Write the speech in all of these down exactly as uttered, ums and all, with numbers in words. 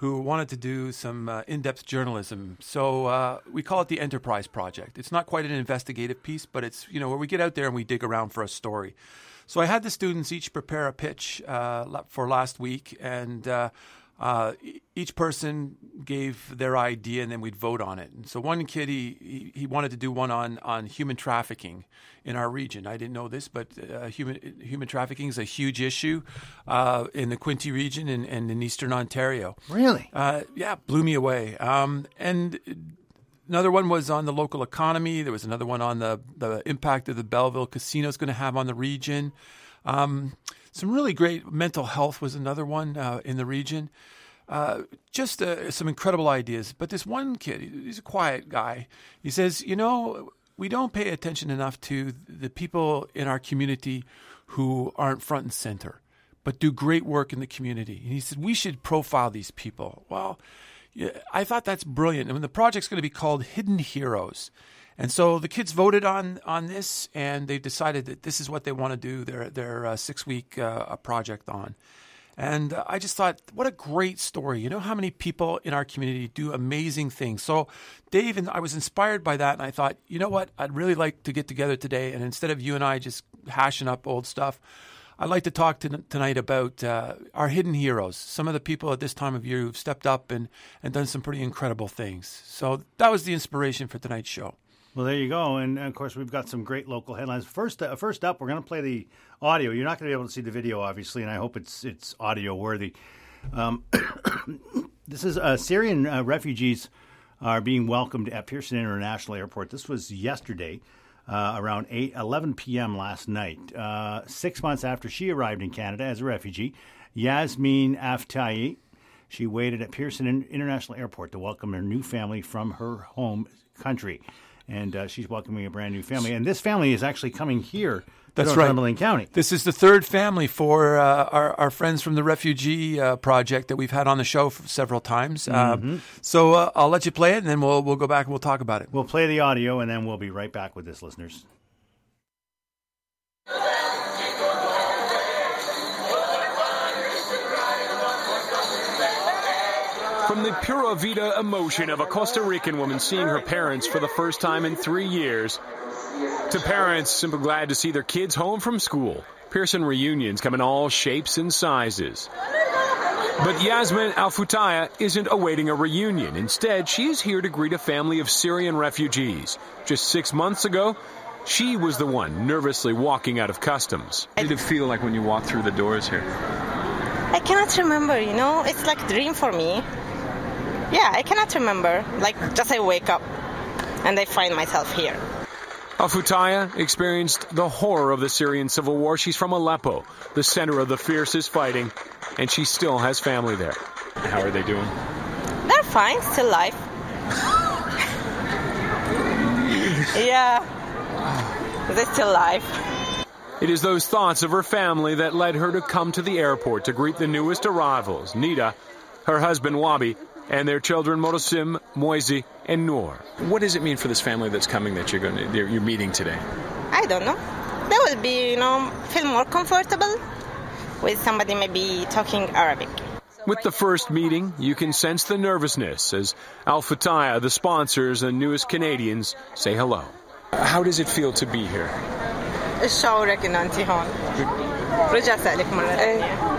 who wanted to do some uh, in-depth journalism. So uh, we call it the Enterprise Project. It's not quite an investigative piece, but it's, you know, where we get out there and we dig around for a story. So I had the students each prepare a pitch uh, for last week, and uh, uh, each person gave their idea, and then we'd vote on it. And so one kid, he, he, he wanted to do one on, on human trafficking in our region. I didn't know this, but uh, human human trafficking is a huge issue uh, in the Quinte region and, and in eastern Ontario. Really? Uh, yeah, blew me away. Um, and another one was on the local economy. There was another one on the, the impact that the Belleville Casino is going to have on the region. Um, some really great mental health was another one uh, in the region. Uh, just uh, some incredible ideas. But this one kid, he's a quiet guy. He says, you know, we don't pay attention enough to the people in our community who aren't front and center, but do great work in the community. And he said, we should profile these people. Well, yeah, I thought that's brilliant. I mean, the project's going to be called Hidden Heroes. And so the kids voted on on this, and they've decided that this is what they want to do their, their uh, six-week uh, project on. And uh, I just thought, what a great story. You know how many people in our community do amazing things. So Dave and I was inspired by that, and I thought, you know what, I'd really like to get together today, and instead of you and I just hashing up old stuff, I'd like to talk to, tonight about uh, our hidden heroes, some of the people at this time of year who've stepped up and, and done some pretty incredible things. So that was the inspiration for tonight's show. Well, there you go. And, of course, we've got some great local headlines. First uh, first up, we're going to play the audio. You're not going to be able to see the video, obviously, and I hope it's it's audio-worthy. Um, this is uh, Syrian uh, refugees are being welcomed at Pearson International Airport. This was yesterday, uh, around eight eleven p.m. last night. Uh, six months after she arrived in Canada as a refugee, Yasmin Aftahi, she waited at Pearson International Airport to welcome her new family from her home country. And uh, she's welcoming a brand new family. And this family is actually coming here That's to right. Northumberland County. This is the third family for uh, our, our friends from the Refugee uh, Project that we've had on the show for several times. Mm-hmm. Um, so uh, I'll let you play it, and then we'll we'll go back and we'll talk about it. We'll play the audio, and then we'll be right back with this, listeners. From the pura vida emotion of a Costa Rican woman seeing her parents for the first time in three years, to parents simply glad to see their kids home from school, Pearson reunions come in all shapes and sizes. But Yasmin Al-Futaya isn't awaiting a reunion. Instead, she is here to greet a family of Syrian refugees. Just six months ago, she was the one nervously walking out of customs. How did it feel like when you walked through the doors here? I cannot remember, you know, it's like a dream for me. Yeah, I cannot remember. Like, just I wake up and I find myself here. Al-Futaya experienced the horror of the Syrian civil war. She's from Aleppo, the center of the fiercest fighting, and she still has family there. How are they doing? They're fine, still alive. Yeah, they're still alive. It is those thoughts of her family that led her to come to the airport to greet the newest arrivals, Nida, her husband Wabi, and their children Morosim, Moise, and Noor. What does it mean for this family that's coming that you're going to, you're meeting today? I don't know. They will be, you know, feel more comfortable with somebody maybe talking Arabic. With the first meeting, you can sense the nervousness as Al-Futaya, the sponsors, and newest Canadians say hello. How does it feel to be here? ايش شعورك ان انت هون؟ رجع سألك مرة ثانية.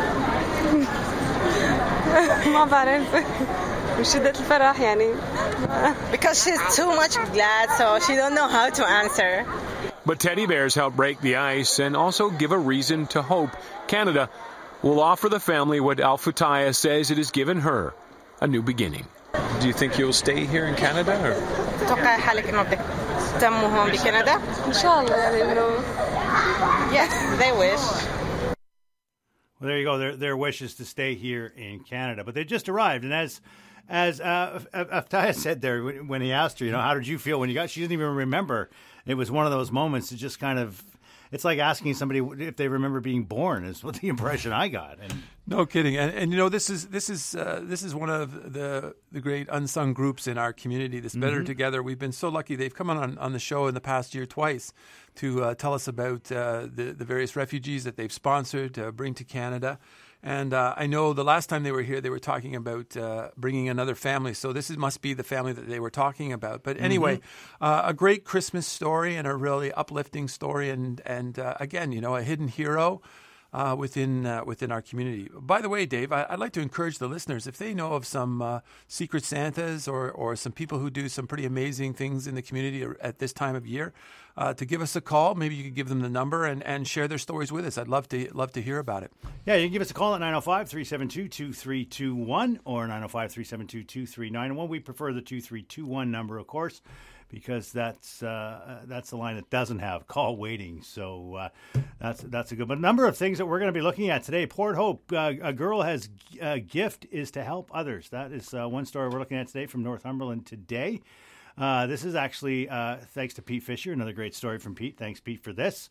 ما بعرف من شدة الفرح يعني. Because she's too much glad, so she don't know how to answer. But teddy bears help break the ice and also give a reason to hope Canada will offer the family what Al-Futaya says it has given her, a new beginning. Do you think you'll stay here in Canada? Or? تتوقع حالك إنه بدك تتموا هون بكندا؟ إن شاء الله يعني إنه. Yes, they wish. Well, there you go. Their their wish is to stay here in Canada, but they just arrived, and as as uh, Aftaya said there when he asked her, you know, how did you feel when you got? She didn't even remember. It was one of those moments that just kind of. It's like asking somebody if they remember being born. Is what the impression I got. And no kidding. And, and you know, this is this is uh, this is one of the the great unsung groups in our community. This Better mm-hmm. Together. We've been so lucky. They've come on on the show in the past year twice to uh, tell us about uh, the the various refugees that they've sponsored to bring to Canada. And uh, I know the last time they were here, they were talking about uh, bringing another family. So this is, must be the family that they were talking about. But anyway, mm-hmm. uh, a great Christmas story and a really uplifting story. And, and uh, again, you know, a hidden hero uh, within uh, within our community. By the way, Dave, I, I'd like to encourage the listeners, if they know of some uh, secret Santas or, or some people who do some pretty amazing things in the community at this time of year, uh, to give us a call. Maybe you could give them the number and, and share their stories with us. I'd love to love to hear about it. Yeah, you can give us a call at nine oh five, three seven two, two three two one or nine oh five, three seven two, two three nine one. We prefer the two three two one number, of course, because that's uh, that's the line that doesn't have call waiting. So uh, that's that's a good. But a number of things that we're going to be looking at today. Port Hope, uh, a girl has a gift is to help others. That is uh, one story we're looking at today from Northumberland Today. Uh, this is actually uh, thanks to Pete Fisher. Another great story from Pete. Thanks, Pete, for this.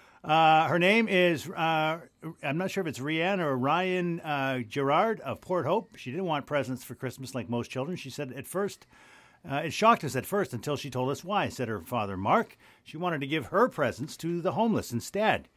Uh, her name is, uh, I'm not sure if it's Rianne or Ryan uh, Gerard of Port Hope. She didn't want presents for Christmas like most children. She said at first, uh, it shocked us at first until she told us why, said her father, Mark. She wanted to give her presents to the homeless instead.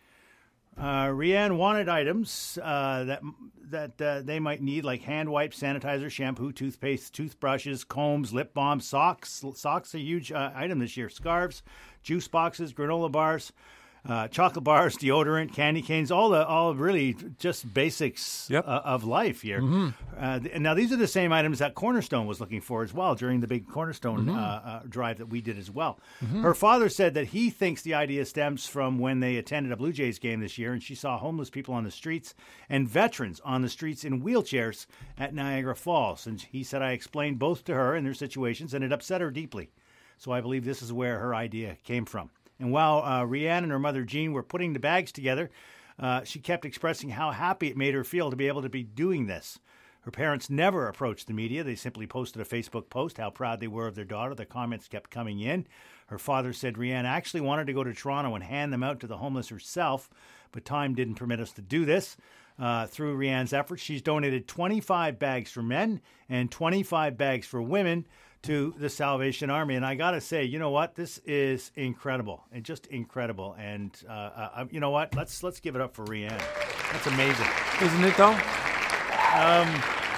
Uh, Rianne wanted items uh, that that uh, they might need, like hand wipes, sanitizer, shampoo, toothpaste, toothbrushes, combs, lip balm, socks. Socks a huge uh, item this year. Scarves, juice boxes, granola bars, uh, chocolate bars, deodorant, candy canes, all the all really just basics yep. uh, of life here. Mm-hmm. Uh, th- now, these are the same items that Cornerstone was looking for as well during the big Cornerstone mm-hmm. uh, uh, drive that we did as well. Mm-hmm. Her father said that he thinks the idea stems from when they attended a Blue Jays game this year and she saw homeless people on the streets and veterans on the streets in wheelchairs at Niagara Falls. And he said, I explained both to her and their situations, and it upset her deeply. So I believe this is where her idea came from. And while uh, Rianne and her mother Jean were putting the bags together, uh, she kept expressing how happy it made her feel to be able to be doing this. Her parents never approached the media. They simply posted a Facebook post how proud they were of their daughter. The comments kept coming in. Her father said Rianne actually wanted to go to Toronto and hand them out to the homeless herself, but time didn't permit us to do this. Uh, through Rianne's efforts, she's donated twenty-five bags for men and twenty-five bags for women to the Salvation Army. And I got to say, you know what? This is incredible and just incredible. And uh, uh, you know what? Let's let's give it up for Rianne. That's amazing. Isn't it, though? Um,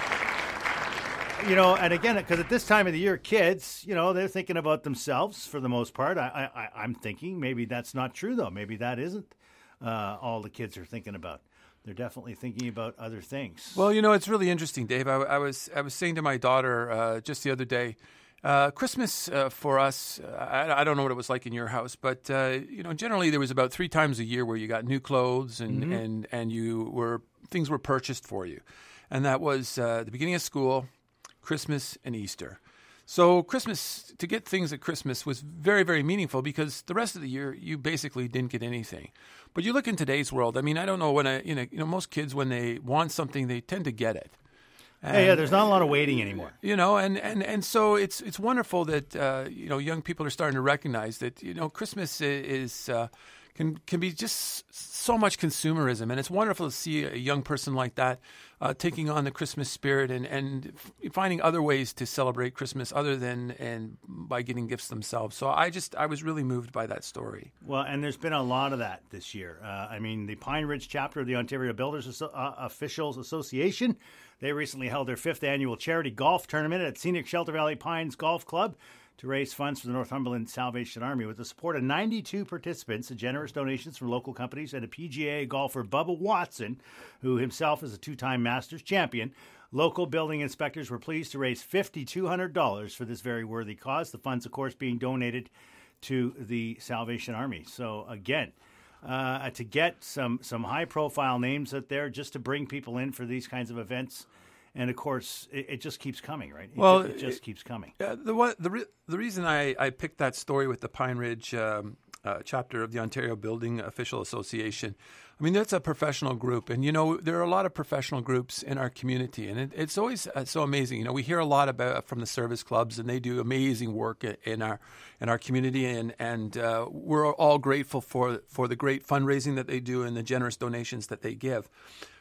you know, and again, because at this time of the year, kids, you know, they're thinking about themselves for the most part. I, I, I'm thinking maybe that's not true, though. Maybe that isn't uh, all the kids are thinking about. They're definitely thinking about other things. Well, you know, it's really interesting, Dave. I, I was I was saying to my daughter uh, just the other day, uh, Christmas uh, for us, uh, I, I don't know what it was like in your house, but, uh, you know, generally there was about three times a year where you got new clothes and, mm-hmm. and, and you were things were purchased for you. And that was uh, the beginning of school, Christmas, and Easter. So Christmas, to get things at Christmas was very, very meaningful because the rest of the year you basically didn't get anything. But you look in today's world, I mean, I don't know when I, you know, you know, most kids, when they want something, they tend to get it. And, yeah, yeah, there's not a lot of waiting anymore. You know, and, and, and so it's it's wonderful that, uh, you know, young people are starting to recognize that, you know, Christmas is, uh, can can be just so much consumerism. And it's wonderful to see a young person like that uh, taking on the Christmas spirit and, and finding other ways to celebrate Christmas other than and by getting gifts themselves. So I just, I was really moved by that story. Well, and there's been a lot of that this year. Uh, I mean, the Pine Ridge chapter of the Ontario Builders uh, Officials Association, they recently held their fifth annual charity golf tournament at Scenic Shelter Valley Pines Golf Club to raise funds for the Northumberland Salvation Army. With the support of ninety-two participants and generous donations from local companies and a P G A golfer, Bubba Watson, who himself is a two-time Masters champion, local building inspectors were pleased to raise five thousand two hundred dollars for this very worthy cause. The funds, of course, being donated to the Salvation Army. So, again, uh, to get some, some high-profile names out there just to bring people in for these kinds of events. And, of course, it, it just keeps coming, right? It well, just, it just keeps coming. Uh, the one, the re- the reason I, I picked that story with the Pine Ridge um, uh, chapter of the Ontario Building Official Association, I mean, that's a professional group. And, you know, there are a lot of professional groups in our community. And it, it's always uh, so amazing. You know, we hear a lot about from the service clubs, and they do amazing work in our in our community. And, and uh, we're all grateful for, for the great fundraising that they do and the generous donations that they give.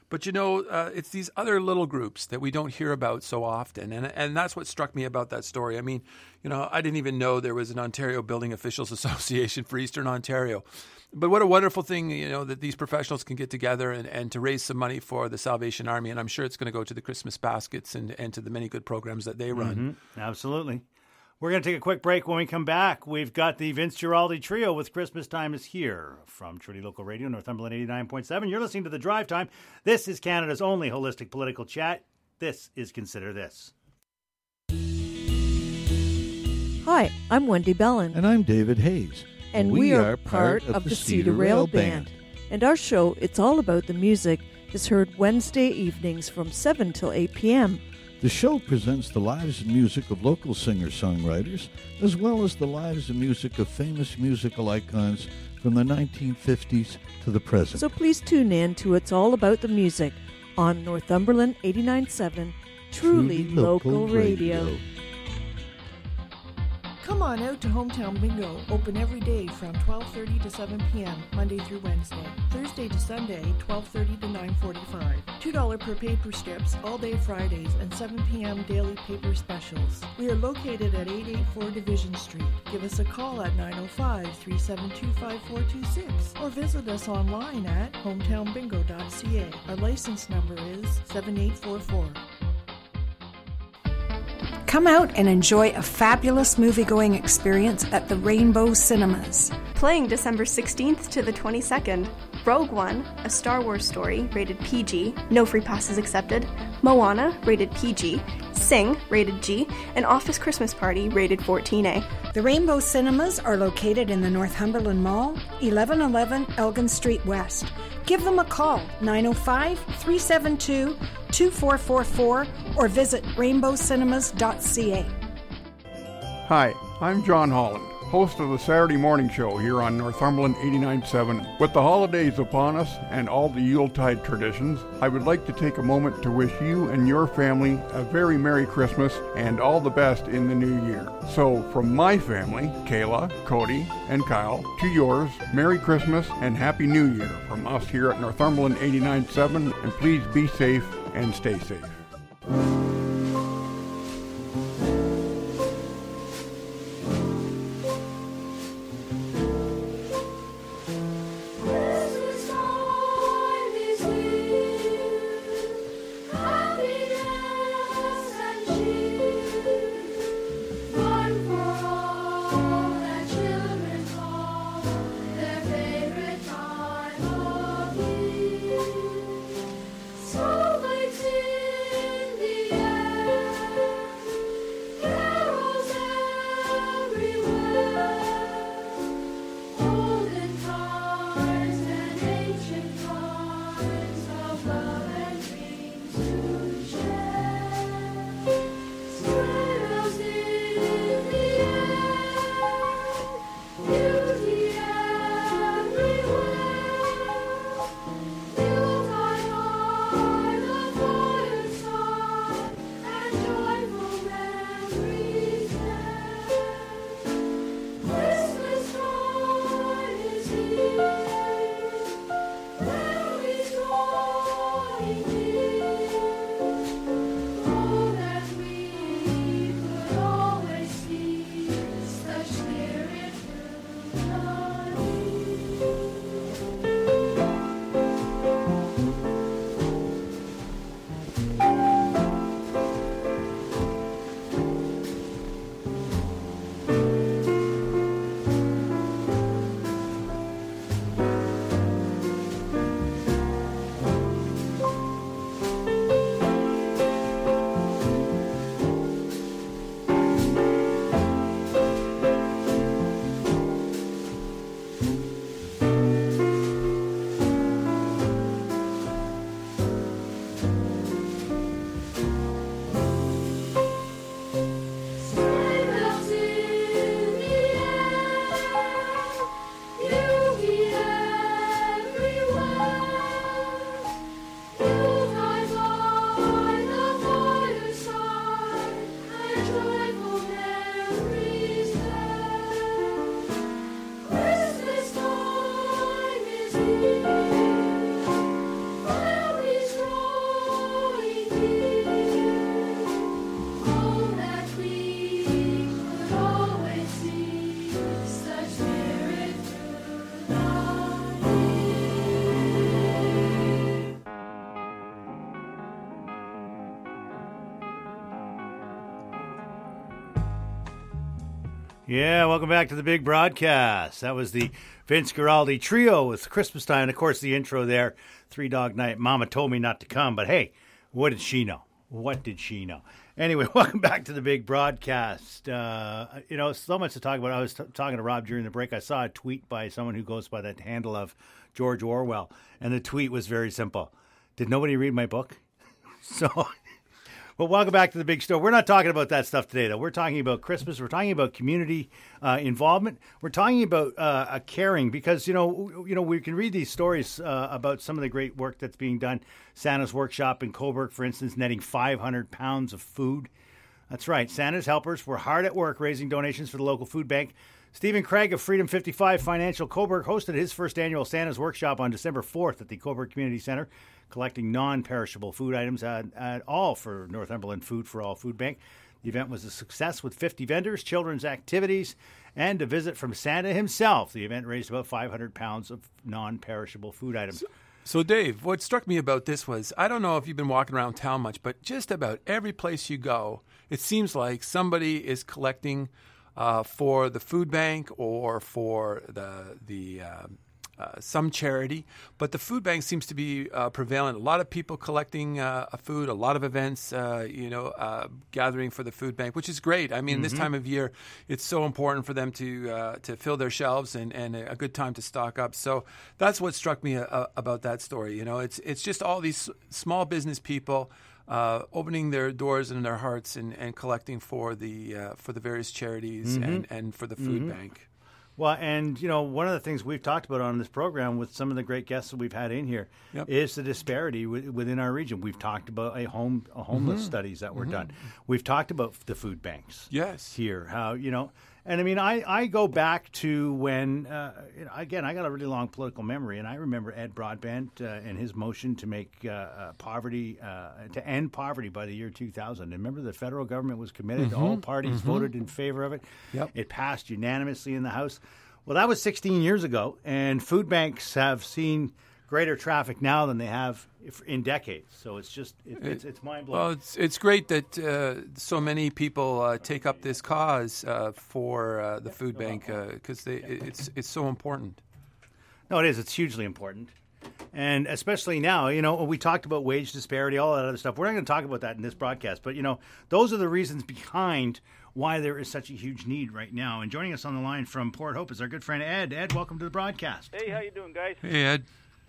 But, you know, uh, it's these other little groups that we don't hear about so often. And and that's what struck me about that story. I mean, you know, I didn't even know there was an Ontario Building Officials Association for Eastern Ontario. But what a wonderful thing, you know, that these professionals can get together and, and to raise some money for the Salvation Army. And I'm sure it's going to go to the Christmas baskets and, and to the many good programs that they run. Mm-hmm. Absolutely. We're going to take a quick break. When we come back, we've got the Vince Giraldi Trio with Christmas Time is Here from Trudy Local Radio, Northumberland eighty-nine point seven. You're listening to The Drive Time. This is Canada's only holistic political chat. This is Consider This. Hi, I'm Wendy Bellin. And I'm David Hayes. And we, we are part of, of the Cedar, Cedar Rail Band. Band. And our show, It's All About the Music, is heard Wednesday evenings from seven till eight p.m. The show presents the lives and music of local singer-songwriters, as well as the lives and music of famous musical icons from the nineteen fifties to the present. So please tune in to It's All About the Music on Northumberland eighty-nine point seven, truly, truly local, local radio. radio. Come on out to Hometown Bingo, open every day from twelve thirty to seven p.m., Monday through Wednesday. Thursday to Sunday, twelve thirty to nine forty-five. two dollars per paper strips, all day Fridays, and seven p.m. daily paper specials. We are located at eight eighty-four Division Street. Give us a call at nine oh five, three seven two, five four two six or visit us online at hometown bingo dot c a. Our license number is seven eight four four. Come out and enjoy a fabulous movie-going experience at the Rainbow Cinemas. Playing December sixteenth to the twenty-second, Rogue One, a Star Wars story, rated P G, no free passes accepted, Moana, rated P G, Sing, rated G, and Office Christmas Party, rated fourteen A. The Rainbow Cinemas are located in the Northumberland Mall, eleven eleven Elgin Street West. Give them a call, nine oh five, three seven two, two four four four, or visit rainbow cinemas dot c a. Hi, I'm John Holland, host of the Saturday Morning Show here on Northumberland eighty-nine point seven. With the holidays upon us and all the Yuletide traditions, I would like to take a moment to wish you and your family a very Merry Christmas and all the best in the new year. So, from my family, Kayla, Cody, and Kyle, to yours, Merry Christmas and Happy New Year from us here at Northumberland eighty-nine point seven, and please be safe and stay safe. So Yeah, welcome back to the big broadcast. That was the Vince Guaraldi Trio with Christmas Time. And, of course, the intro there, Three Dog Night. Mama told me not to come, but hey, what did she know? What did she know? Anyway, welcome back to the big broadcast. Uh, you know, so much to talk about. I was t- talking to Rob during the break. I saw a tweet by someone who goes by that handle of George Orwell, and the tweet was very simple. Did nobody read my book? So... Well, welcome back to the big store. We're not talking about that stuff today, though. We're talking about Christmas. We're talking about community uh, involvement. We're talking about uh, a caring because, you know, you know, we can read these stories uh, about some of the great work that's being done. Santa's Workshop in Cobourg, for instance, netting five hundred pounds of food. That's right. Santa's helpers were hard at work raising donations for the local food bank. Stephen Craig of Freedom fifty-five Financial Cobourg hosted his first annual Santa's Workshop on December fourth at the Cobourg Community Centre, collecting non-perishable food items at, at all for Northumberland Food for All Food Bank. The event was a success with fifty vendors, children's activities, and a visit from Santa himself. The event raised about five hundred pounds of non-perishable food items. So, so, Dave, what struck me about this was, I don't know if you've been walking around town much, but just about every place you go, it seems like somebody is collecting uh, for the food bank or for the the uh, uh, some charity. But the food bank seems to be uh, prevalent. A lot of people collecting uh, food, a lot of events, uh, you know, uh, gathering for the food bank, which is great. I mean, mm-hmm. this time of year, it's so important for them to uh, to fill their shelves and, and a good time to stock up. So that's what struck me uh, about that story. You know, it's it's just all these small business people Uh, opening their doors and their hearts and, and collecting for the uh, for the various charities mm-hmm. and, and for the food mm-hmm. bank. Well, and, you know, one of the things we've talked about on this program with some of the great guests that we've had in here yep. is the disparity w- within our region. We've talked about a home a homeless mm-hmm. studies that were mm-hmm. done. We've talked about the food banks yes. here, how, you know, and I mean, I, I go back to when, uh, you know, again, I got a really long political memory, and I remember Ed Broadbent uh, and his motion to make uh, uh, poverty, uh, to end poverty by the year two thousand. And remember, the federal government was committed. Mm-hmm. All parties mm-hmm. voted in favor of it. Yep. It passed unanimously in the House. Well, that was sixteen years ago, and food banks have seen greater traffic now than they have in decades. So it's just it, it's it's mind blowing. Well, it's it's great that uh, so many people uh, take up this cause uh, for uh, the food bank because uh, it's it's so important. No, it is. It's hugely important, and especially now. You know, we talked about wage disparity, all that other stuff. We're not going to talk about that in this broadcast, but you know, those are the reasons behind why there is such a huge need right now. And joining us on the line from Port Hope is our good friend Ed. Ed, welcome to the broadcast. Hey, how you doing, guys? Hey, Ed.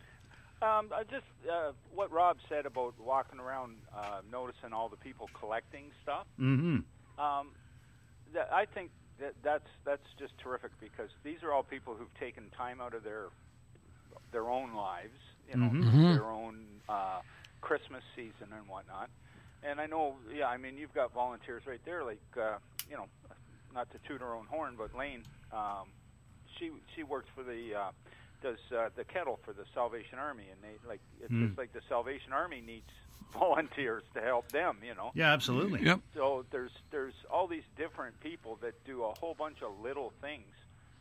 Um, I just uh, what Rob said about walking around, uh, noticing all the people collecting stuff. Mm-hmm. Um, that, I think that that's that's just terrific because these are all people who've taken time out of their their own lives, you know, mm-hmm. their own uh, Christmas season and whatnot. And I know, yeah, I mean, you've got volunteers right there, like, uh, you know, not to toot her own horn, but Lane, um, she she works for the, uh, does uh, the kettle for the Salvation Army, and they, like, it's mm. just like the Salvation Army needs volunteers to help them, you know. Yeah, absolutely. Yep. So there's there's all these different people that do a whole bunch of little things,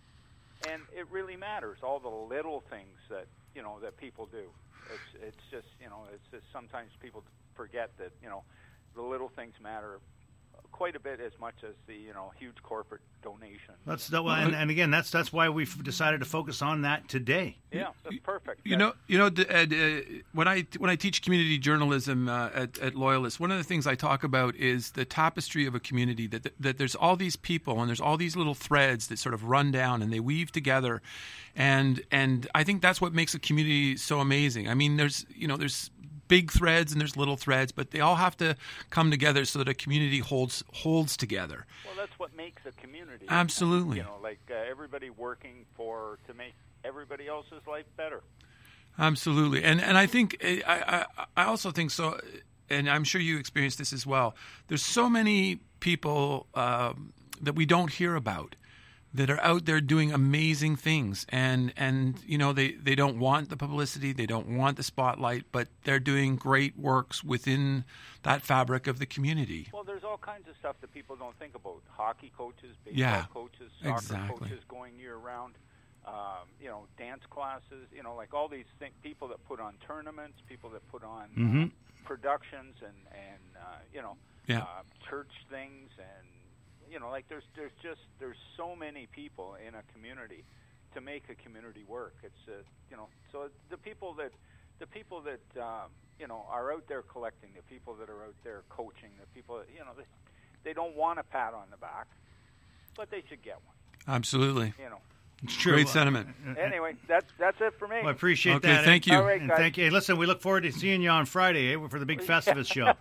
and it really matters, all the little things that, you know, that people do. It's it's just, you know, it's just sometimes people forget that, you know, the little things matter quite a bit as much as the, you know, huge corporate donation. That's that, well, and, and again, that's that's why we've decided to focus on that today. Yeah, that's perfect. You know, you know, Ed, uh, when I when I teach community journalism uh, at at Loyalist, one of the things I talk about is the tapestry of a community. That that there's all these people and there's all these little threads that sort of run down and they weave together, and and I think that's what makes a community so amazing. I mean, there's you know there's big threads and there's little threads, but they all have to come together so that a community holds holds together. Well, that's what makes a community. Absolutely. You know, like uh, everybody working for to make everybody else's life better. Absolutely, and and I think I I, I also think so, and I'm sure you experienced this as well. There's so many people um, that we don't hear about that are out there doing amazing things, and and you know they, they don't want the publicity, they don't want the spotlight, but they're doing great works within that fabric of the community. Well, there's all kinds of stuff that people don't think about. Hockey coaches, baseball yeah, coaches, soccer exactly. coaches going year round. Um, you know, dance classes. You know, like all these things. People that put on tournaments, people that put on mm-hmm. uh, productions, and and uh, you know, yeah. uh, church things, and you know, like there's there's just there's so many people in a community to make a community work. It's uh, you know, so the people that the people that um, you know are out there collecting, the people that are out there coaching, the people you know they, they don't want a pat on the back, but they should get one. Absolutely. You know. It's true. Great sentiment. Anyway, that's that's it for me. Well, I appreciate okay, that. thank you. All right, and guys. thank you. Hey, listen, we look forward to seeing you on Friday eh, for the big Festivus show.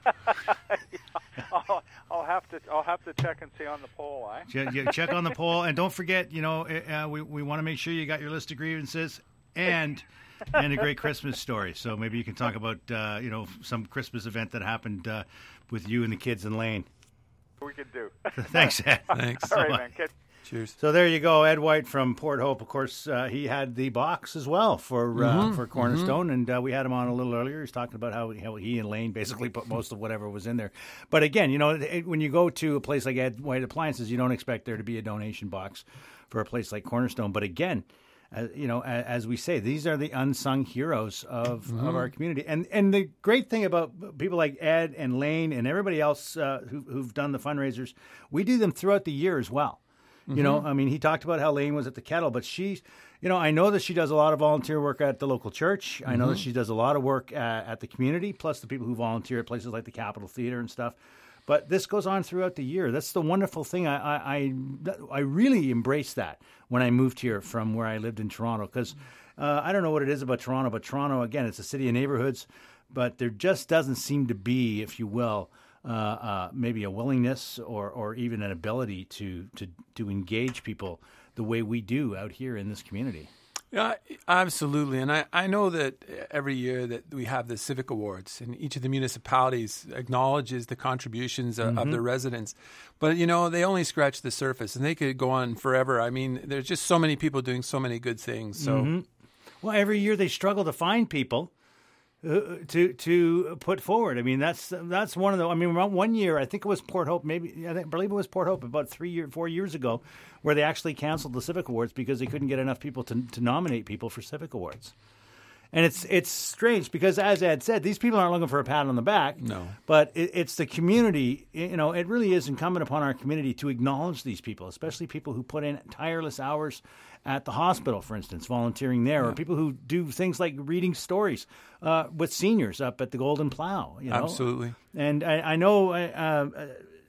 I'll, I'll have to I'll have to check and see on the poll. Eh? Check, yeah, check on the poll, and don't forget, you know, uh, we we want to make sure you got your list of grievances and and a great Christmas story. So maybe you can talk about uh, you know some Christmas event that happened uh, with you and the kids in Lane. We could do. Thanks, Ed. Thanks. All so right, much. man. Kid. Cheers. So there you go, Ed White from Port Hope. Of course, uh, he had the box as well for uh, Mm-hmm. for Cornerstone, mm-hmm. and uh, we had him on a little earlier. He's talking about how, how he and Lane basically put most of whatever was in there. But again, you know, it, when you go to a place like Ed White Appliances, you don't expect there to be a donation box for a place like Cornerstone. But again, uh, you know, as, as we say, these are the unsung heroes of, mm-hmm. of our community. And and the great thing about people like Ed and Lane and everybody else uh, who, who've done the fundraisers, we do them throughout the year as well. You know, I mean, he talked about how Lane was at the kettle, but she's, you know, I know that she does a lot of volunteer work at the local church. I know mm-hmm. that she does a lot of work at, at the community, plus the people who volunteer at places like the Capitol Theater and stuff. But this goes on throughout the year. That's the wonderful thing. I I, I, I really embraced that when I moved here from where I lived in Toronto, because uh, I don't know what it is about Toronto, but Toronto, again, it's a city of neighborhoods, but there just doesn't seem to be, if you will, Uh, uh, maybe a willingness or, or even an ability to, to to engage people the way we do out here in this community. Yeah, absolutely. And I, I know that every year that we have the Civic Awards, and each of the municipalities acknowledges the contributions of, mm-hmm. of their residents. But, you know, they only scratch the surface, and they could go on forever. I mean, there's just so many people doing so many good things. So, mm-hmm. Well, every year they struggle to find people Uh, to to put forward. I mean, that's that's one of the. I mean, one year I think it was Port Hope. Maybe I, think, I believe it was Port Hope about three year, four years ago, where they actually canceled the Civic Awards because they couldn't get enough people to to nominate people for Civic Awards. And it's it's strange because, as Ed said, these people aren't looking for a pat on the back. No, but it, it's the community. You know, it really is incumbent upon our community to acknowledge these people, especially people who put in tireless hours at the hospital, for instance, volunteering there, yeah. or people who do things like reading stories uh, with seniors up at the Golden Plow. You know? Absolutely. And I, I know uh, uh,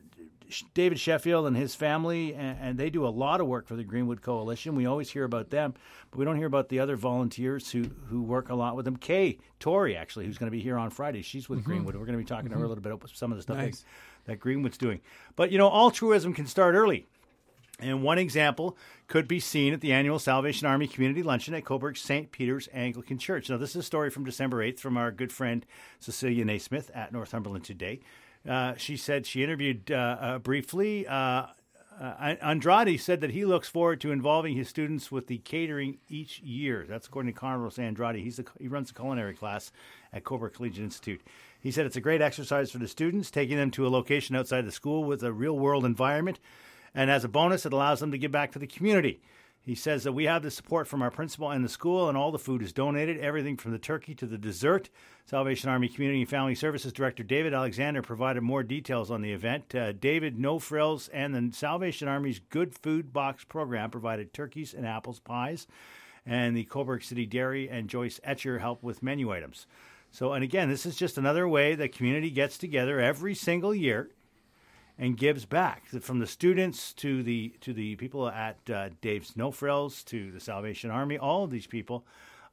David Sheffield and his family, and, and they do a lot of work for the Greenwood Coalition. We always hear about them, but we don't hear about the other volunteers who, who work a lot with them. Kay Torrey, actually, who's going to be here on Friday. She's with mm-hmm. Greenwood. We're going to be talking mm-hmm. to her a little bit about some of the stuff nice. that, that Greenwood's doing. But, you know, altruism can start early. And one example could be seen at the annual Salvation Army Community Luncheon at Cobourg Saint Peter's Anglican Church. Now, this is a story from December eighth from our good friend Cecilia Naismith at Northumberland Today. Uh, she said she interviewed uh, uh, briefly. Uh, uh, Andrade said that he looks forward to involving his students with the catering each year. That's according to Carlos Andrade. He's a, he runs a culinary class at Cobourg Collegiate Institute. He said it's a great exercise for the students, taking them to a location outside the school with a real-world environment. And as a bonus, it allows them to give back to the community. He says that we have the support from our principal and the school, and all the food is donated, everything from the turkey to the dessert. Salvation Army Community and Family Services Director David Alexander provided more details on the event. Uh, David No Frills and the Salvation Army's Good Food Box program provided turkeys and apples pies, and the Cobourg City Dairy and Joyce Etcher helped with menu items. So, and again, this is just another way the community gets together every single year and gives back, from the students to the to the people at uh, Dave's No Frills to the Salvation Army, all of these people.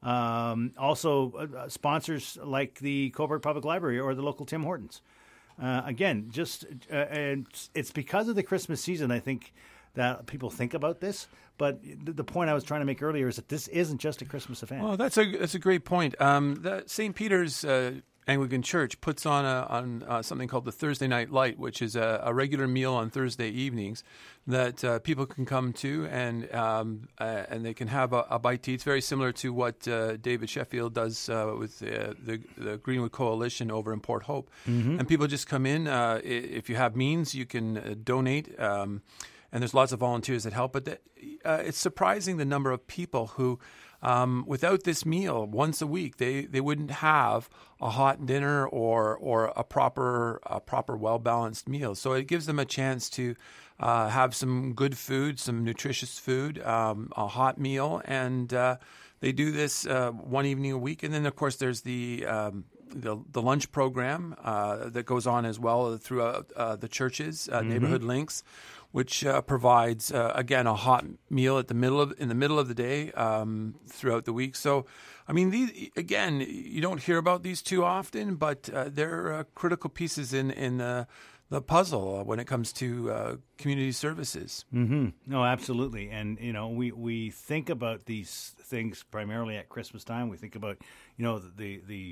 Um, also, uh, sponsors like the Cobourg Public Library or the local Tim Hortons. Uh, again, just uh, and it's because of the Christmas season, I think, that people think about this. But the point I was trying to make earlier is that this isn't just a Christmas event. Well, that's a that's a great point. Um, the Saint Peter's Uh, Anglican Church puts on a, on uh, something called the Thursday Night Light, which is a, a regular meal on Thursday evenings that uh, people can come to, and um, uh, and they can have a, a bite to eat. It's very similar to what uh, David Sheffield does uh, with uh, the the Greenwood Coalition over in Port Hope. Mm-hmm. And people just come in. Uh, if you have means, you can uh, donate. Um, and there's lots of volunteers that help. But the, uh, it's surprising the number of people who Um, without this meal once a week, they, they wouldn't have a hot dinner or or a proper a proper well balanced meal. So it gives them a chance to uh, have some good food, some nutritious food, um, a hot meal, and uh, they do this uh, one evening a week. And then of course there's the um, the, the lunch program uh, that goes on as well throughout uh, the churches, uh, mm-hmm. Neighborhood Links, which uh, provides uh, again a hot meal at the middle of in the middle of the day um, throughout the week. So, I mean, these again, you don't hear about these too often, but uh, they're uh, critical pieces in in the the puzzle when it comes to uh, community services. Mm-hmm. No, absolutely, and you know, we we think about these things primarily at Christmas time. We think about you know the the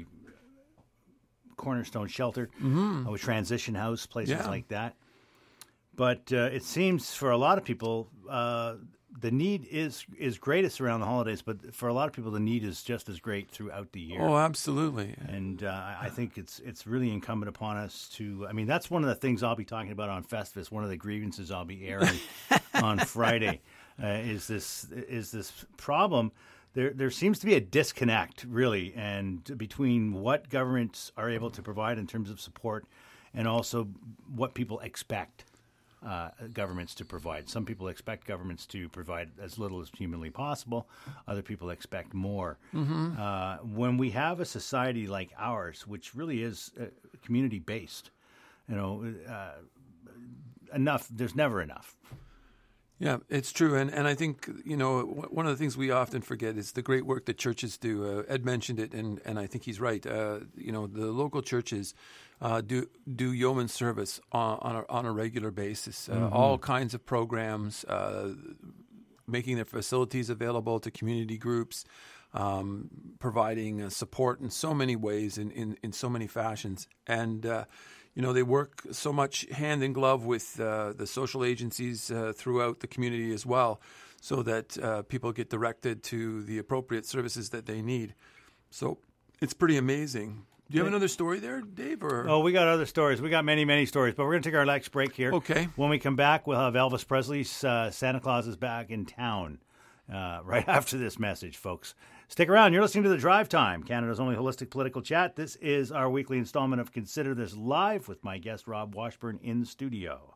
Cornerstone Shelter, mm-hmm. uh, Transition House, places yeah. like that. But uh, it seems for a lot of people, uh, the need is is greatest around the holidays. But for a lot of people, the need is just as great throughout the year. Oh, absolutely. And uh, I think it's it's really incumbent upon us to. I mean, that's one of the things I'll be talking about on Festivus. One of the grievances I'll be airing on Friday uh, is this is this problem. There there seems to be a disconnect, really, and between what governments are able to provide in terms of support, and also what people expect. Uh, governments to provide. Some people expect governments to provide as little as humanly possible. Other people expect more. Mm-hmm. Uh, when we have a society like ours, which really is uh, community-based, you know, uh, enough. There's never enough. Yeah, it's true. And and I think, you know, one of the things we often forget is the great work that churches do. Uh, Ed mentioned it, and, and I think he's right. Uh, you know, the local churches uh, do do yeoman service on, on, a, on a regular basis. Uh, mm-hmm. All kinds of programs, uh, making their facilities available to community groups, um, providing uh, support in so many ways, in, in, in so many fashions. And uh You know, they work so much hand in glove with uh, the social agencies uh, throughout the community as well, so that uh, people get directed to the appropriate services that they need. So it's pretty amazing. Do you have another story there, Dave? Or? Oh, we got other stories. We got many, many stories, but we're going to take our next break here. Okay. When we come back, we'll have Elvis Presley's uh, Santa Claus is Back in Town uh, right after this message, folks. Stick around. You're listening to The Drive Time, Canada's only holistic political chat. This is our weekly installment of Consider This Live with my guest, Rob Washburn, in the studio.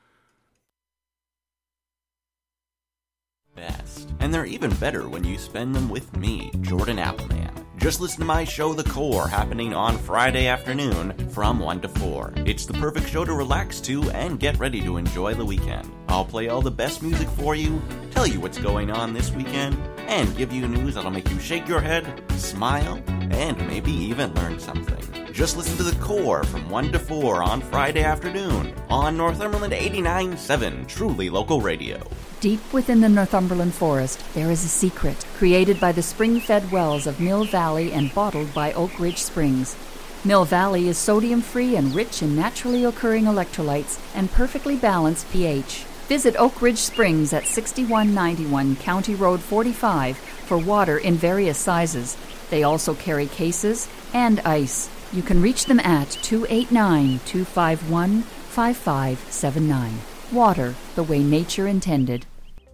Best. And they're even better when you spend them with me, Jordan Appleman. Just listen to my show, The Core, happening on Friday afternoon from one to four. It's the perfect show to relax to and get ready to enjoy the weekend. I'll play all the best music for you, tell you what's going on this weekend, and give you news that'll make you shake your head, smile, and maybe even learn something. Just listen to The Core from one to four on Friday afternoon on Northumberland eighty-nine point seven, truly local radio. Deep within the Northumberland forest, there is a secret created by the spring-fed wells of Mill Valley and bottled by Oak Ridge Springs. Mill Valley is sodium-free and rich in naturally occurring electrolytes and perfectly balanced pH. Visit Oak Ridge Springs at sixty-one ninety-one County Road forty-five for water in various sizes. They also carry cases and ice. You can reach them at two eight nine, two five one, five five seven nine. Water the way nature intended.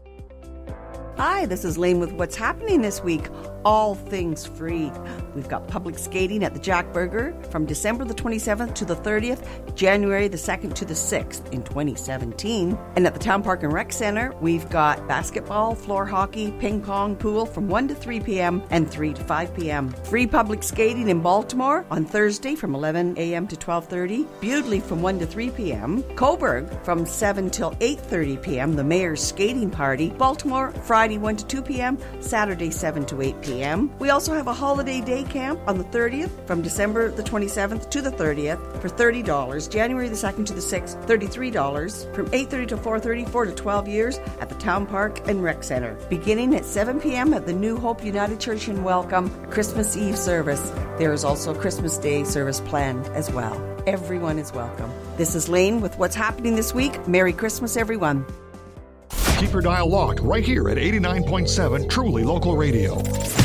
Hi, this is Lane with what's happening this week. All things free. We've got public skating at the Jack Burger from December the twenty-seventh to the thirtieth, January the second to the sixth in twenty seventeen. And at the Town Park and Rec Center, we've got basketball, floor hockey, ping pong, pool from one to three p.m. and three to five p.m. Free public skating in Baltimore on Thursday from eleven a.m. to twelve thirty. Bewdley from one to three p.m. Coburg from seven till eight thirty p.m. The Mayor's Skating Party. Baltimore, Friday one to two p.m., Saturday seven to eight p.m. We also have a holiday day camp on the thirtieth from December the twenty-seventh to the thirtieth for thirty dollars. January the second to the sixth, thirty-three dollars. From eight thirty to four thirty, four to twelve years at the Town Park and Rec Center. Beginning at seven p.m. at the New Hope United Church in Welcome, Christmas Eve service. There is also a Christmas Day service planned as well. Everyone is welcome. This is Lane with what's happening this week. Merry Christmas, everyone. Keep your dial locked right here at eighty-nine point seven, truly local radio.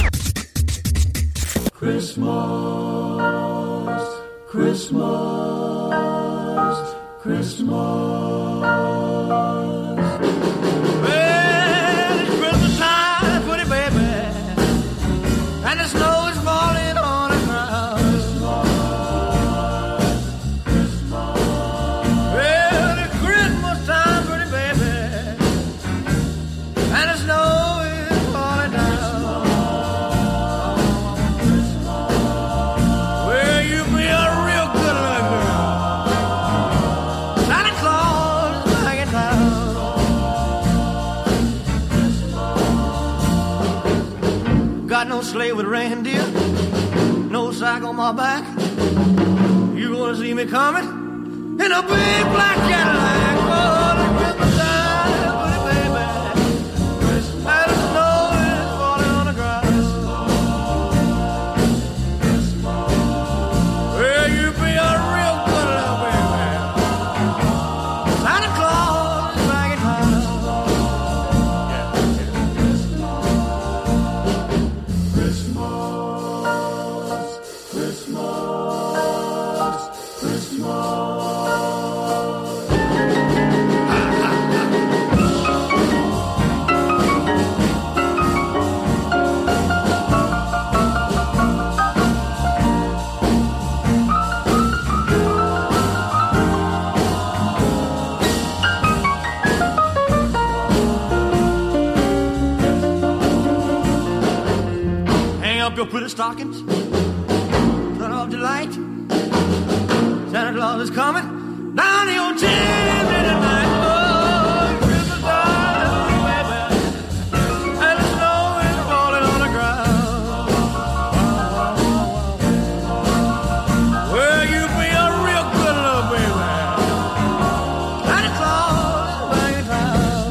Christmas, Christmas, Christmas. Well, it's Christmas time for the baby. sleigh with reindeer, no sack on my back. You gonna see me coming in a big black Cadillac. Oh, the Christmas time, pretty baby. And the snow is falling on the ground. Well, you be a real good little baby. Santa Claus is back in town. Your pretty stockings, turn off the light. Santa Claus is coming down your chimney tonight. Oh, Christmas time, baby, and the snow is falling on the ground. Well, you be a real good little baby. Santa Claus is back in town.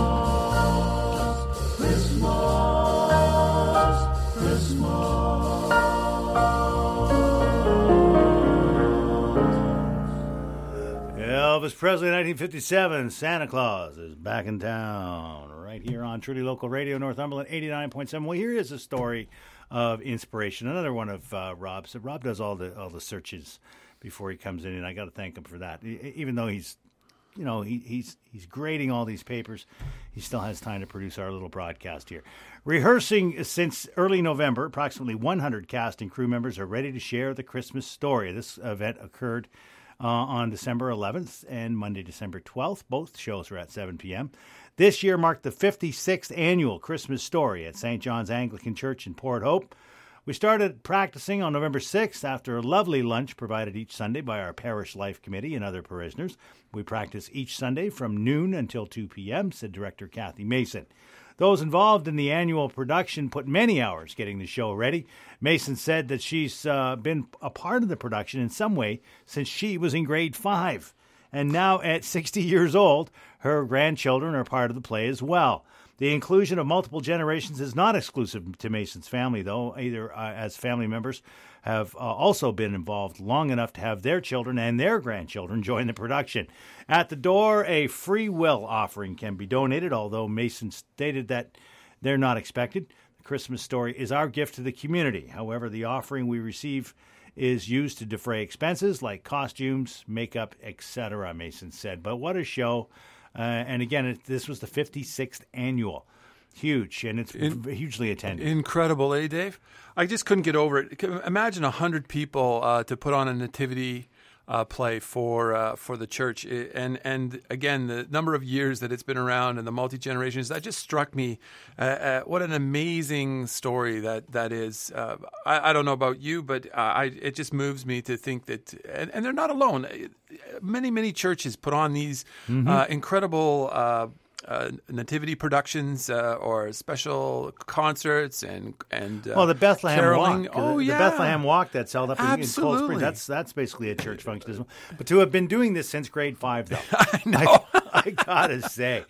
Elvis Presley, nineteen fifty-seven. Santa Claus is back in town. Right here on Truly Local Radio, Northumberland, eighty-nine point seven. Well, here is a story of inspiration. Another one of uh, Rob's. Rob does all the all the searches before he comes in, and I got to thank him for that. Even though he's, you know, he, he's he's grading all these papers, he still has time to produce our little broadcast here. Rehearsing since early November, approximately one hundred cast and crew members are ready to share the Christmas story. This event occurred Uh, on December eleventh and Monday, December twelfth. Both shows were at seven p.m. This year marked the fifty-sixth annual Christmas Story at Saint John's Anglican Church in Port Hope. We started practicing on November sixth after a lovely lunch provided each Sunday by our Parish Life Committee and other parishioners. We practice each Sunday from noon until two p.m., said Director Kathy Mason. Those involved in the annual production put many hours getting the show ready. Mason said that she's uh, been a part of the production in some way since she was in grade five. And now at sixty years old, her grandchildren are part of the play as well. The inclusion of multiple generations is not exclusive to Mason's family, though, either uh, as family members have uh, also been involved long enough to have their children and their grandchildren join the production. At the door, a free will offering can be donated, although Mason stated that they're not expected. The Christmas Story is our gift to the community. However, the offering we receive is used to defray expenses like costumes, makeup, et cetera, Mason said. But what a show. Uh, and again, it, this was the fifty-sixth annual. Huge, and it's In, hugely attended. Incredible, eh, Dave? I just couldn't get over it. Imagine one hundred people uh, to put on a nativity uh, play for uh, for the church. And, and again, the number of years that it's been around and the multi-generations, that just struck me. Uh, uh, what an amazing story that, that is. Uh, I, I don't know about you, but uh, I, it just moves me to think that, and, and they're not alone. Many, many churches put on these mm-hmm. uh, incredible uh Uh, nativity productions uh, or special concerts and and uh, well, the Bethlehem caroling. Walk. Oh the, yeah, the Bethlehem Walk that's held up in, in Cold Absolutely. Spring. That's that's basically a church function as well. But to have been doing this since grade five, though, I know. I, I gotta say,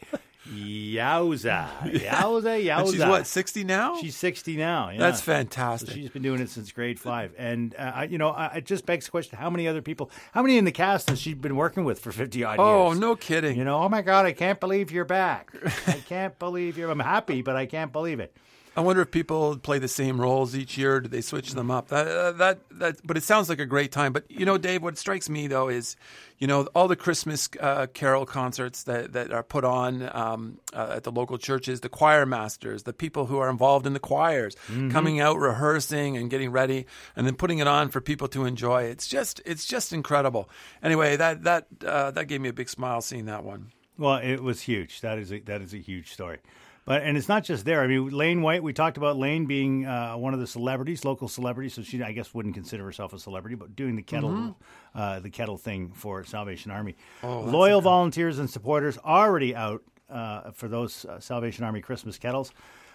yowza, yowza, yowza. And she's what, sixty now? She's sixty now. Yeah. That's fantastic. So she's been doing it since grade five, and uh, I, you know, I, it just begs the question: how many other people, how many in the cast has she been working with for fifty odd oh, years? Oh, no kidding! You know, oh my God, I can't believe you're back. I can't believe you're. I'm happy, but I can't believe it. I wonder if people play the same roles each year. Do they switch them up? That, uh, that, that. But it sounds like a great time. But you know, Dave, what strikes me though is, you know, all the Christmas uh, carol concerts that, that are put on um, uh, at the local churches, the choir masters, the people who are involved in the choirs, mm-hmm. coming out, rehearsing, and getting ready, and then putting it on for people to enjoy. It's just, it's just incredible. Anyway, that that uh, that gave me a big smile seeing that one. Well, it was huge. That is a, that is a huge story. But and it's not just there. I mean, Lane White, we talked about Lane being uh, one of the celebrities, local celebrities. So she, I guess, wouldn't consider herself a celebrity, but doing the kettle, mm-hmm. uh, the kettle thing for Salvation Army. Oh, Loyal volunteers and supporters already out uh, for those uh, Salvation Army Christmas kettles.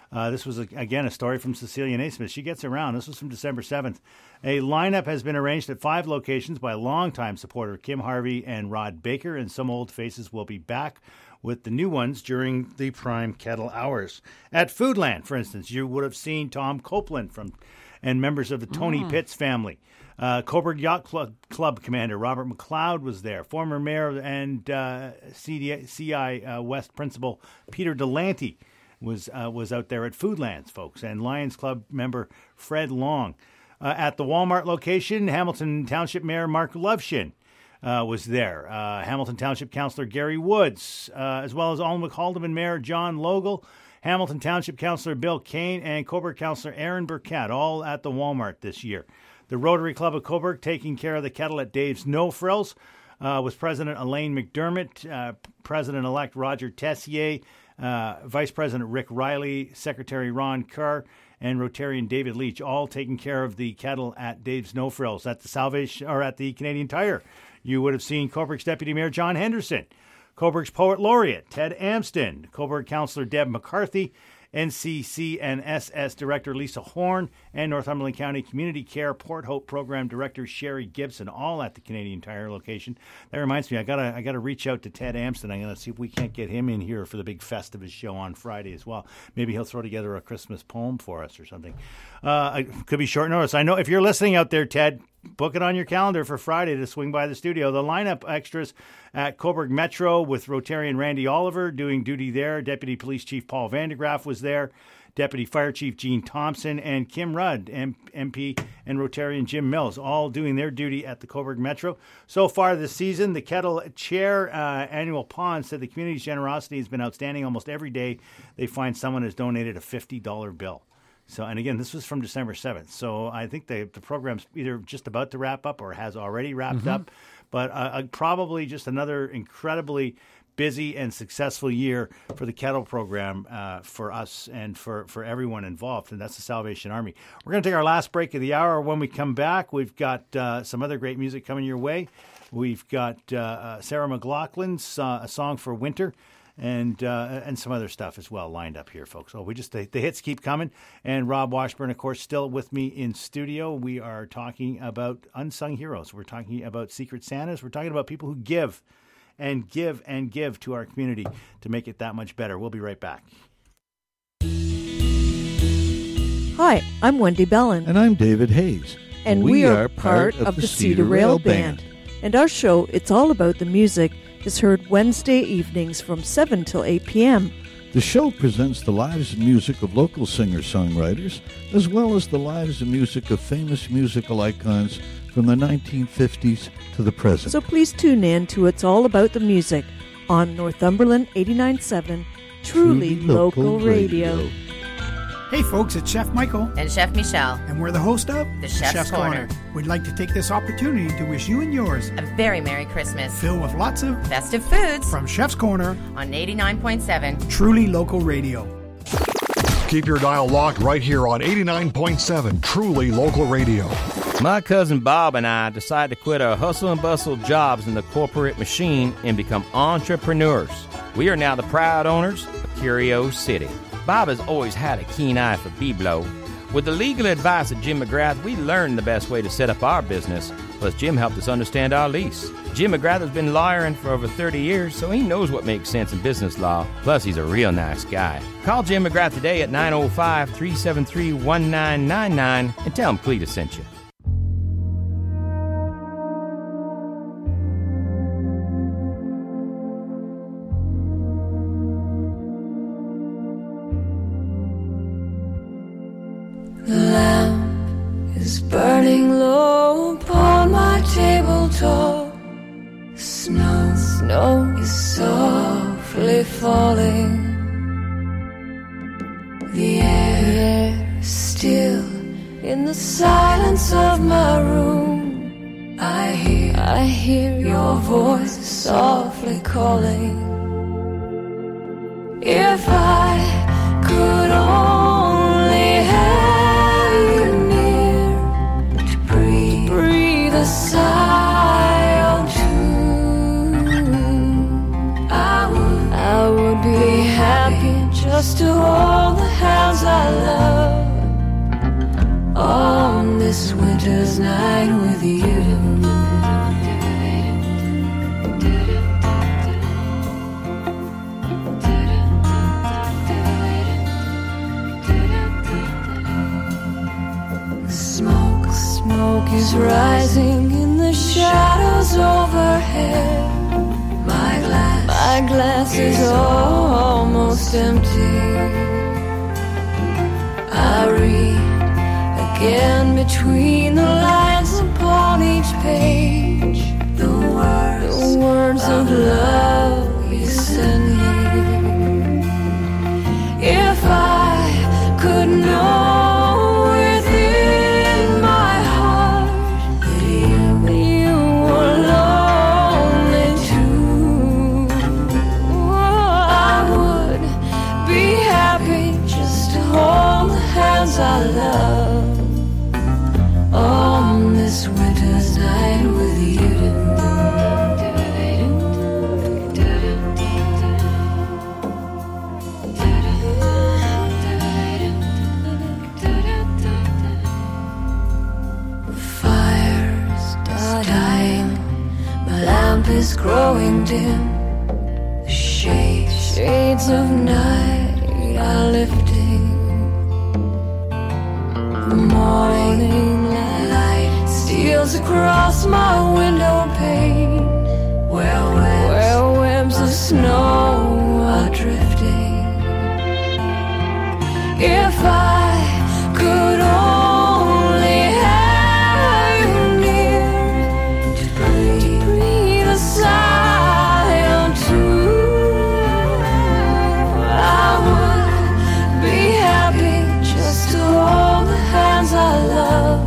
Uh, this was, a, again, a story from Cecilia Naismith. She gets around. This was from December seventh. A lineup has been arranged at five locations by longtime supporter Kim Harvey and Rod Baker, and some old faces will be back with the new ones during the prime kettle hours. At Foodland, for instance, you would have seen Tom Copeland from and members of the Tony Mm. Pitts family. Uh, Coburg Yacht Club, Club commander Robert McLeod was there. Former mayor and uh, C D I, C I uh, West principal Peter Delante was uh, was out there at Foodlands, folks, and Lions Club member Fred Long. Uh, at the Walmart location, Hamilton Township Mayor Mark Lovshin uh, was there. Uh, Hamilton Township Councillor Gary Woods, uh, as well as Alnwick Haldeman Mayor John Logal, Hamilton Township Councillor Bill Kane, and Coburg Councillor Aaron Burkett, all at the Walmart this year. The Rotary Club of Coburg, taking care of the kettle at Dave's No Frills, uh, was President Elaine McDermott, uh, President-elect Roger Tessier, uh, Vice President Rick Riley, Secretary Ron Kerr, and Rotarian David Leach, all taking care of the kettle at Dave's No Frills. At the Salvation, or at the Canadian Tire, you would have seen Coburg's Deputy Mayor John Henderson, Coburg's Poet Laureate Ted Amston, Coburg Councillor Deb McCarthy, N C C and S S Director Lisa Horn, and Northumberland County Community Care Port Hope Program Director Sherry Gibson, all at the Canadian Tire location. That reminds me, I gotta I gotta reach out to Ted Amston. I'm gonna see if we can't get him in here for the big Festivus show on Friday as well. Maybe he'll throw together a Christmas poem for us or something. Uh, it could be short notice. I know if you're listening out there, Ted, book it on your calendar for Friday to swing by the studio. The lineup extras at Coburg Metro with Rotarian Randy Oliver doing duty there. Deputy Police Chief Paul Vandegraff was there. Deputy Fire Chief Gene Thompson and Kim Rudd, M P, and Rotarian Jim Mills, all doing their duty at the Coburg Metro. So far this season, the Kettle Chair uh, Annual Pond said the community's generosity has been outstanding. Almost every day they find someone has donated a fifty dollar bill. So, and again, this was from December seventh. So I think the the program's either just about to wrap up or has already wrapped Mhm. up. But uh, probably just another incredibly busy and successful year for the Kettle program uh, for us and for, for everyone involved, and that's the Salvation Army. We're going to take our last break of the hour. When we come back, we've got uh, some other great music coming your way. We've got uh, uh, Sarah McLaughlin's uh, A Song for Winter, and uh, and some other stuff as well lined up here, folks. So we just the, the hits keep coming, and Rob Washburn, of course, still with me in studio. We are talking about unsung heroes. We're talking about Secret Santas. We're talking about people who give and give and give to our community to make it that much better. We'll be right back. Hi, I'm Wendy Bellin. And I'm David Hayes. And we, we are part of the Cedar Rail Band. And our show, It's All About the Music, is heard Wednesday evenings from seven till eight p.m. The show presents the lives and music of local singer-songwriters, as well as the lives and music of famous musical icons from the nineteen fifties to the present. So please tune in to It's All About the Music on Northumberland eighty-nine point seven, truly, truly local, local radio. radio. Hey folks, it's Chef Michael. And Chef Michelle. And we're the host of The Chef's, Chef's Corner. Corner. We'd like to take this opportunity to wish you and yours a very Merry Christmas. Filled with lots of festive foods from Chef's Corner on eighty-nine point seven. Truly local radio. Keep your dial locked right here on eighty-nine point seven Truly Local Radio. My cousin Bob and I decided to quit our hustle and bustle jobs in the corporate machine and become entrepreneurs. We are now the proud owners of Curio City. Bob has always had a keen eye for bee-blow. With the legal advice of Jim McGrath, we learned the best way to set up our business. Plus, Jim helped us understand our lease. Jim McGrath has been lawyering for over thirty years, so he knows what makes sense in business law. Plus, he's a real nice guy. Call Jim McGrath today at nine oh five, three seven three, one nine nine nine and tell him Cletus sent you. The lamp is burning low upon my tabletop. Snow, snow is softly falling. The air is still in the silence of my room. I hear, I hear your voice softly calling. If I could only have you near to breathe, breathe a sigh or two, I would, I would be happy just to hold the hands I love on this winter's night with you. Smoke, smoke is rising in the shadows overhead. My glass, my glass is almost empty. I read again between the lines upon each page the words, the words of love you send me. If I could know within my heart that you, you were lonely too, I would be happy just to hold the hands I love on this winter's night with you. Fire's dying, my lamp is growing dim. The shades, shades of night are lifting. The morning light steals across my window pane, where webs, where webs of snow are drifting. If I could only have you near to breathe, to breathe a sigh or two, I would be happy just to hold the hands I love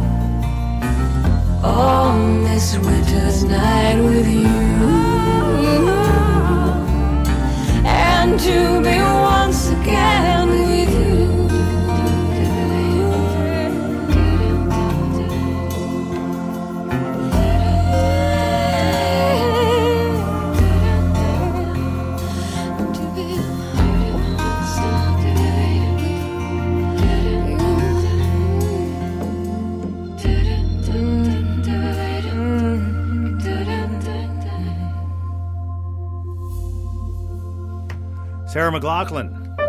on this winter's night with you, and to be once again with you. Sarah McLachlan.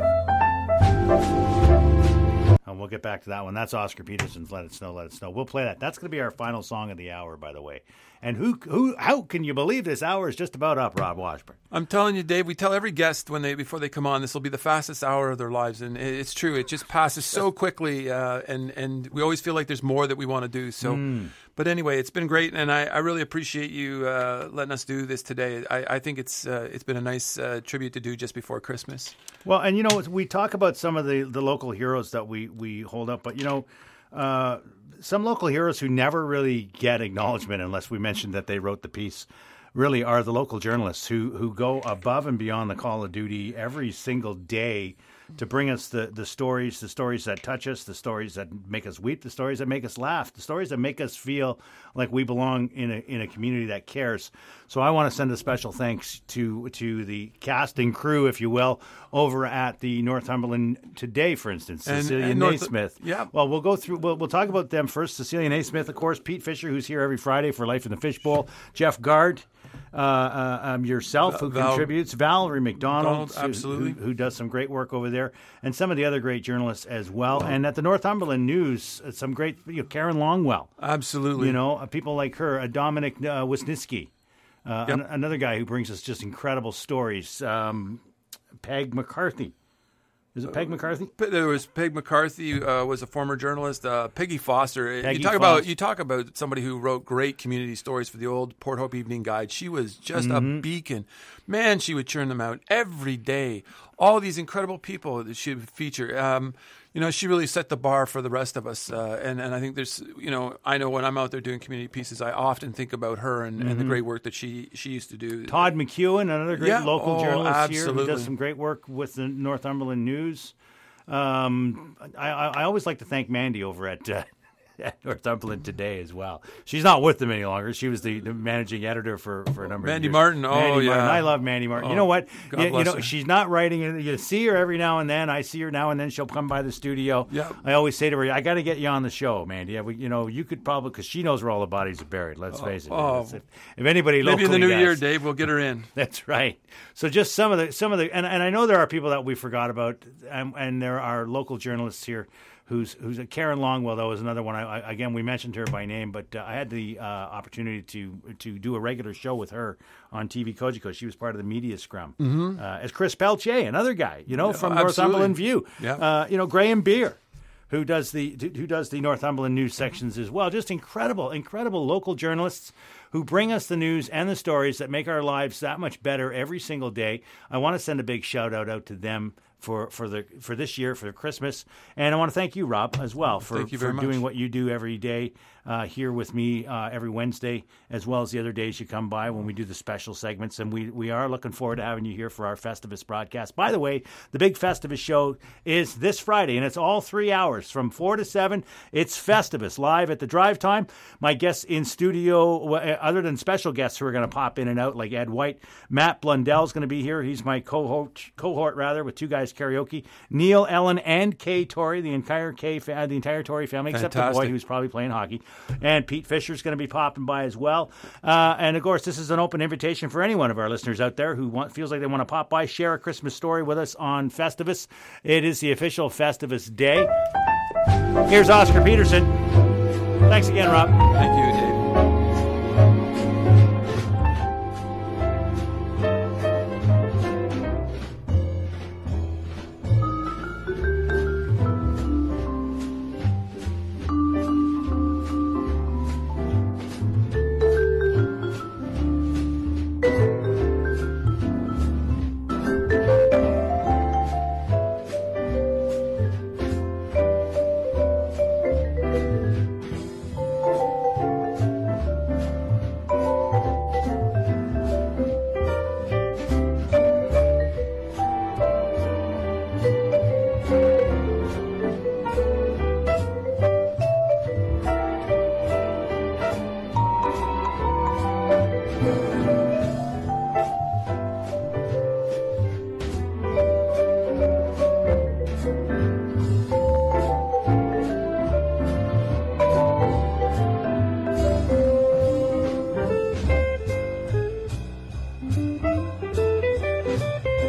And we'll get back to that one. That's Oscar Peterson's Let It Snow, Let It Snow. We'll play that. That's going to be our final song of the hour, by the way. And who, who, how can you believe this hour is just about up, Rob Washburn? I'm telling you, Dave, we tell every guest when they before they come on, this will be the fastest hour of their lives. And it's true. It just passes so quickly. Uh, and, and we always feel like there's more that we want to do. So, mm. But anyway, it's been great. And I, I really appreciate you uh, letting us do this today. I, I think it's uh, it's been a nice uh, tribute to do just before Christmas. Well, and, you know, we talk about some of the, the local heroes that we, we hold up. But, you know, uh, some local heroes who never really get acknowledgement unless we mention that they wrote the piece really are the local journalists who, who go above and beyond the call of duty every single day to bring us the, the stories, the stories that touch us, the stories that make us weep, the stories that make us laugh, the stories that make us feel like we belong in a in a community that cares. So I want to send a special thanks to to the cast and crew, if you will, over at the Northumberland Today, for instance, and, Cecilia and North, Naismith. Yeah. Well, we'll go through. We'll, we'll talk about them first. Cecilia Naismith, of course, Pete Fisher, who's here every Friday for Life in the Fishbowl, Jeff Gard. Uh, uh, um, yourself, who Val, contributes, Valerie McDonald, Donald, absolutely, who, who does some great work over there, and some of the other great journalists as well. And at the Northumberland News, some great, you know, Karen Longwell, absolutely, you know, uh, people like her, uh, Dominic uh, Wisniewski, uh, yep. an, another guy who brings us just incredible stories. Um, Peg McCarthy. Is it Peg McCarthy? There was Peg McCarthy, uh, was a former journalist. Uh, Peggy Foster. Peggy you talk Foster. about you talk about somebody who wrote great community stories for the old Port Hope Evening Guide. She was just mm-hmm. a beacon. Man, she would churn them out every day. All these incredible people that she would feature. Um, you know, she really set the bar for the rest of us. Uh, and, and I think there's, you know, I know when I'm out there doing community pieces, I often think about her and, mm-hmm. and the great work that she she used to do. Todd McEwen, another great yeah. local oh, journalist absolutely. here, who does some great work with the Northumberland News. Um, I, I always like to thank Mandy over at uh, at Northumberland Today as well. She's not with them any longer. She was the, the managing editor for, for a number Mandy of years. Martin. Oh, Mandy yeah. Martin. I love Mandy Martin. Oh, you know what? God You, you bless know, her. she's not writing. You see her every now and then. I see her now and then. She'll come by the studio. Yep. I always say to her, I got to get you on the show, Mandy. Yeah, we, you know, you could probably, because she knows where all the bodies are buried. Let's face it. oh. If, if anybody Maybe in the locally new year, does. Dave, we'll get her in. That's right. So just some of the some of the and, and I know there are people that we forgot about, and, and there are local journalists here. Who's who's a Karen Longwell though is another one. I, I, again, we mentioned her by name, but uh, I had the uh, opportunity to to do a regular show with her on T V Kojiko. She was part of the media scrum. Mhm. Uh, as Chris Pelche, another guy, you know, Yeah, from absolutely. Northumberland View. Yeah. Uh, you know, Graham Beer, who does the who does the Northumberland news sections as well. Just incredible, incredible local journalists who bring us the news and the stories that make our lives that much better every single day. I want to send a big shout out out to them for for the for this year, for Christmas, and I want to thank you, Rob, as well for, Thank you for very much. doing what you do every day uh, here with me uh, every Wednesday, as well as the other days you come by when we do the special segments. And we we are looking forward to having you here for our Festivus broadcast. By the way, the big Festivus show is this Friday, and it's all three hours from four to seven. It's Festivus live at the Drive Time. My guests in studio, other than special guests who are going to pop in and out, like Ed White, Matt Blundell's going to be here. He's my cohort, cohort rather, with Two Guys Karaoke. Neil, Ellen, and Kay Torrey, the entire Kay, fa- the entire Torrey family, except the boy Fantastic. who's probably playing hockey. And Pete Fisher's going to be popping by as well. Uh, and of course, this is an open invitation for any one of our listeners out there who want, feels like they want to pop by, share a Christmas story with us on Festivus. It is the official Festivus day. Here's Oscar Peterson. Thanks again, Rob. Thank you.